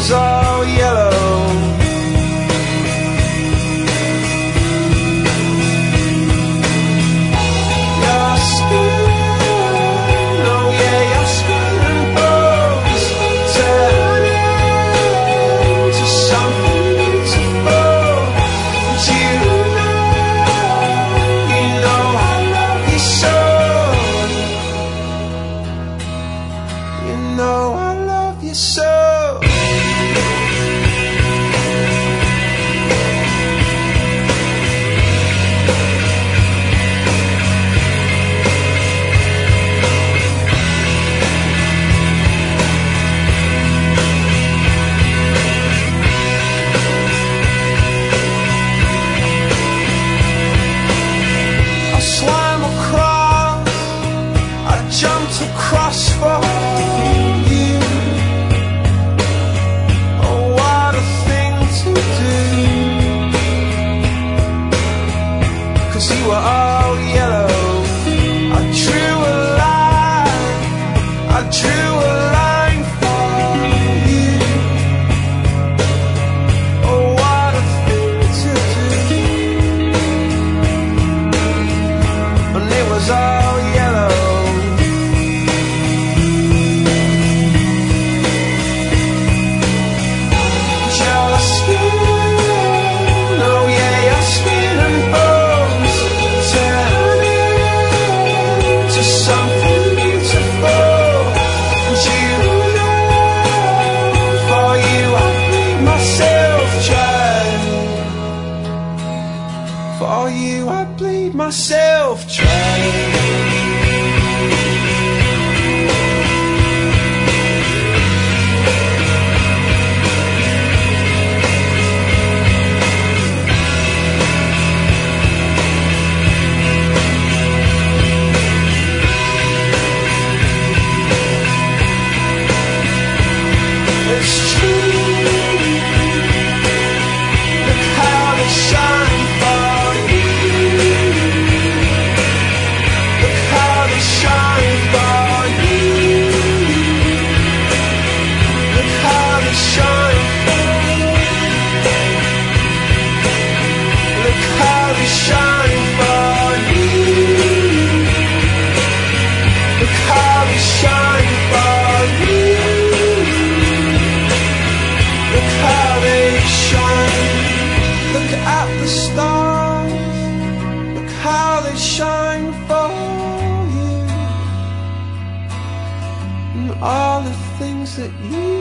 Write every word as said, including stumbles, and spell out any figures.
was all yellow. Your skin, oh yeah, your skin and bones turn into something beautiful. And you know, you know I love you so. You know I love you so. Swam across, I jumped across for you. Oh, what a thing to do. 'Cause you were all yellow. I drew a line, I drew a line for you. Oh, what a thing to do. And it was all yellow. Your skin, oh yeah, your skin and bones turn into something beautiful. And you know, for you I bleed myself dry. For you I bleed myself dry. It's true. Look how they shine for you. Look how they shine for you. Look how they shine for you. Look how they shine for you. Look how they shine for you. Look how they shine. Look at the stars. Look how they shine for you. And all the things that you